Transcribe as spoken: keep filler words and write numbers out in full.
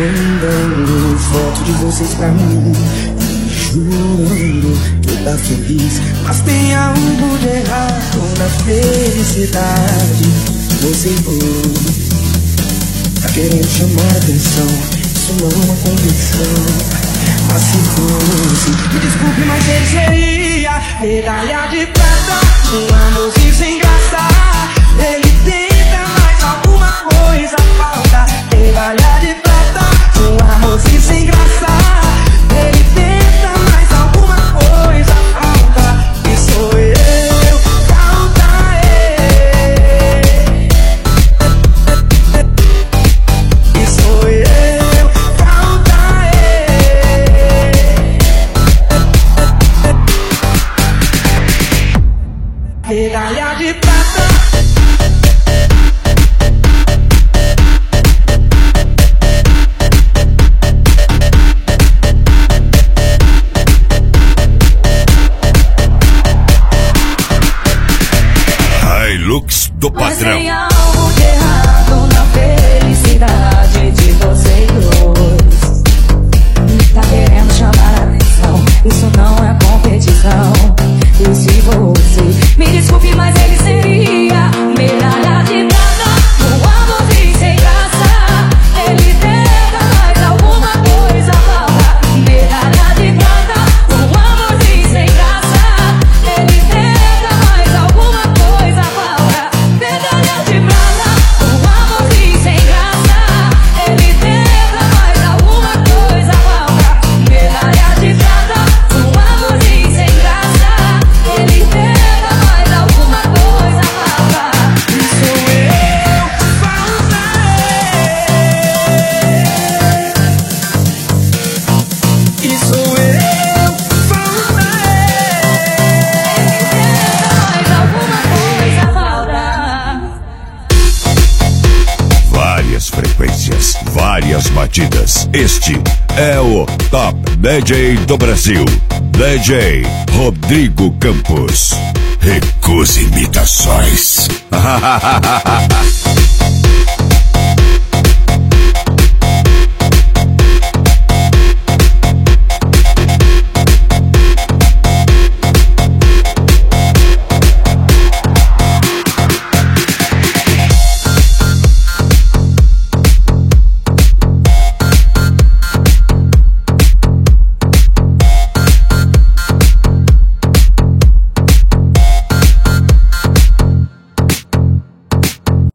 mandando foto de vocês pra mim, jurando que tá feliz. Mas tem algo de errado na felicidade. Você foi, tá querendo chamar atenção, isso não é uma convenção. Mas se fosse, me desculpe, mas ele seria medalha de prata, um amorzinho sem graça. Ele tenta, mas alguma coisa falta. Medalha de prata, um amorzinho sem graça. Ele tenta, mas alguma coisa falta. E sou eu, falta ele. E sou eu, falta ele. Medalha de prata. Lux do Mas patrão. tem algo de errado na felicidade de vocês dois. Tá querendo chamar a atenção, isso não é competição. E se você, me desculpe, mas ele seria medalha de prata, um amorzinho sem graça. Ele tenta, mas alguma coisa falta. Medalha de prata, um amorzinho sem graça. Ele tenta, mas alguma coisa falta. Medalha de prata, um amorzinho sem graça. Ele tenta, mas alguma coisa falta. Medalha de prata, um amorzinho sem graça. Ele tenta, mas alguma coisa falta. E sou eu, falta ele. E sou eu, falta ele. Mas alguma coisa falta. Várias frequências, várias batidas. Este é o Top D J do Brasil, D J Rodrigo Campos. Recusa imitações.